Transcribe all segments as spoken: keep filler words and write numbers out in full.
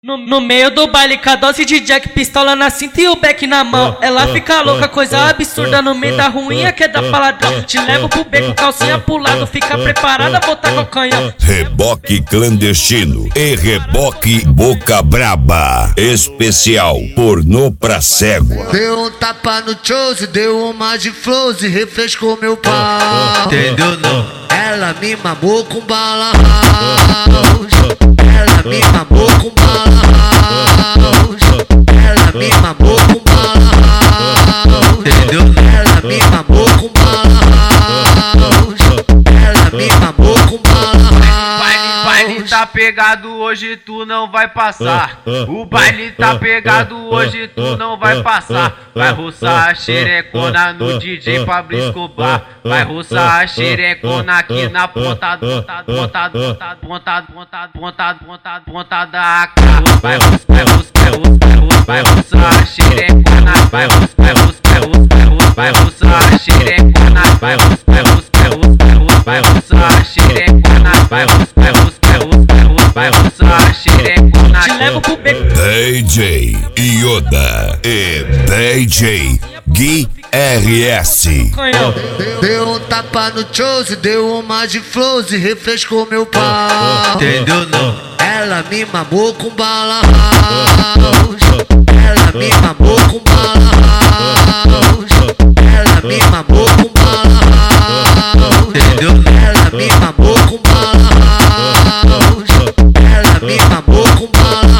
No, no meio do baile, com a dose de Jack, pistola na cinta e o beck na mão. Ela fica louca, coisa absurda no meio da ruinha que é da paladão. Te levo pro beco, calcinha pro lado, fica preparada, botar com o canhão. Reboque clandestino e reboque boca braba. Especial pornô pra cego. Deu um tapa no chose, deu uma de flows e refrescou meu pau. Entendeu não? Ela me mamou com bala house. Ela me mamou com bala house. Ela me mamou com bala house. Entendeu? Ela me mamou com bala house. Ela me mamou com bala house. O baile tá pegado hoje, tu não vai passar. O baile tá pegado hoje, tu não vai passar. Vai roçar a xerecona no D J Pablo Escobar. Vai roçar a xerecona aqui na ponta, ponta, ponta, ponta, ponta, ponta, ponta, ponta, ponta da A K. Vai roçar, vai roçar, vai roçar, vai roçar a xerecona. Vai roçar, vai roçar, vai roçar a xerecona. Vai roçar, vai roçar, vai roçar a xerecona. Vai roçar, vai roçar, vai roçar a xerecona. Te levo pro beco. D J Yoda e D J Gui R S. Canhão. Deu um tapa no chose, deu uma de flows e refrescou meu pau. Entendeu não? Ela me mamou com bala house. Ela me mamou com bala house. Ela me mamou com bala house. Entendeu? Ela me mamou com bala house. Ela me mamou com bala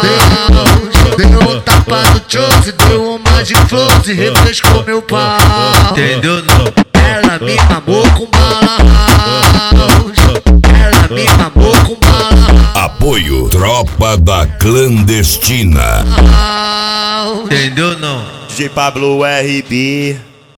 house. Deu um tapa no chose, deu uma de flows e refrescou meu pau. Entendeu não? Ela me mamou com bala house. Ela me mamou com bala Apoio Tropa da Clandestina. house. Entendeu não? D J Pablo R B.